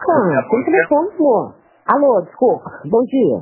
tem telefone, amor. Alô, desculpa. Bom dia.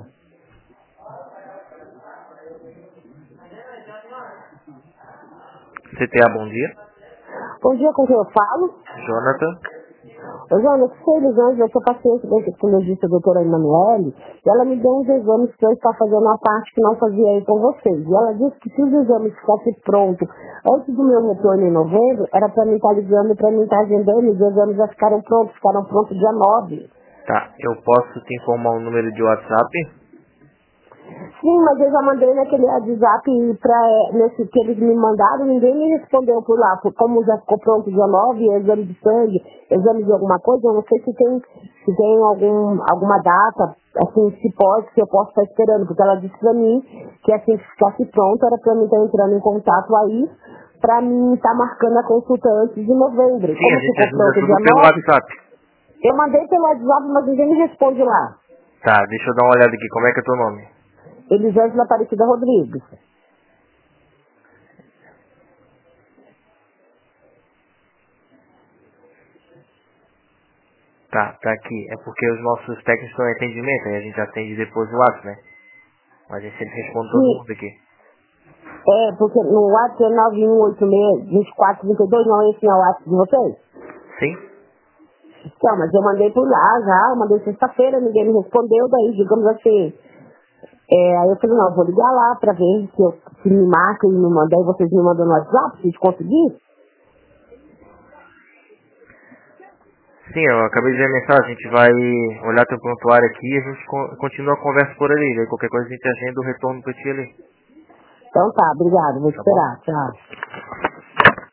CTA, bom dia. Bom dia, com quem eu falo? Jonathan. Ô, Jonas, eu sou Elisângela, eu sou paciente da ginecologista doutora Emanuele, e ela me deu uns exames que eu estava fazendo a parte que não fazia aí com vocês. E ela disse que se os exames ficassem prontos antes do meu retorno em novembro, era para mim estar ligando, para mim estar agendando, os exames já ficaram prontos dia 9. Tá, eu posso te informar um número de WhatsApp? Sim, mas eu já mandei naquele WhatsApp nesse que eles me mandaram, ninguém me respondeu por lá. Como já ficou pronto dia 9, exame de sangue, exame de alguma coisa, eu não sei se tem alguma data, assim, se eu posso estar esperando, porque ela disse pra mim que assim que ficasse pronto, era pra mim estar entrando em contato aí, pra mim estar marcando a consulta antes de novembro. Sim, Como a gente ficou ajuda pronto tudo dia pelo 9, WhatsApp. eu mandei pelo WhatsApp, mas ninguém me responde lá. Tá, deixa eu dar uma olhada aqui. Como é que é teu nome? Elisângela Aparecida Rodrigues. Tá aqui. É porque os nossos técnicos estão em atendimento, aí a gente atende depois o WhatsApp, né? Mas a gente sempre responde todo Sim. mundo aqui. Porque no WhatsApp é 9186-2432, não é esse não é o WhatsApp de vocês? Sim? Então, mas eu mandei por lá já, eu mandei sexta-feira, ninguém me respondeu, daí, digamos assim, aí eu falei, não, vou ligar lá pra ver se me marca e me manda, aí vocês me mandam no WhatsApp, se conseguir. Sim, eu acabei de ver a mensagem. A gente vai olhar teu prontuário aqui e a gente continua a conversa por ali. Daí qualquer coisa a gente agenda o retorno pra ti ali. Então tá, obrigado, vou Tá bom? esperar, tchau.